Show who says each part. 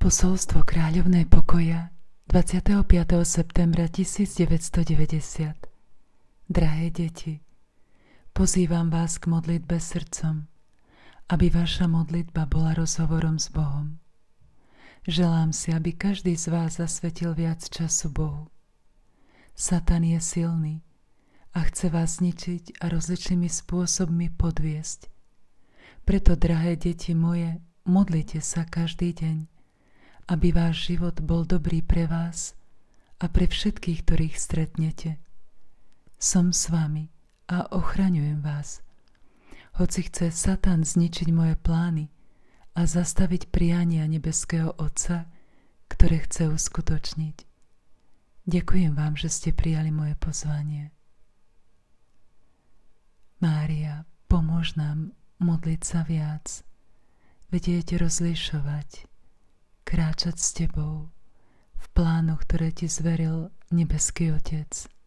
Speaker 1: Posolstvo kráľovnej pokoja 25. septembra 1990. Drahé deti, pozývam vás k modlitbe srdcom, aby vaša modlitba bola rozhovorom s Bohom. Želám si, aby každý z vás zasvetil viac času Bohu. Satan je silný a chce vás zničiť a rozličnými spôsobmi podviesť. Preto, drahé deti moje, modlite sa každý deň, aby váš život bol dobrý pre vás a pre všetkých, ktorých stretnete. Som s vami a ochraňujem vás. Hoci chce Satan zničiť moje plány a zastaviť priania nebeského Otca, ktoré chce uskutočniť. Ďakujem vám, že ste prijali moje pozvanie. Mária, pomôž nám modliť sa viac, vedieť rozlišovať, kráčať s tebou v plánoch, ktoré ti zveril nebeský Otec.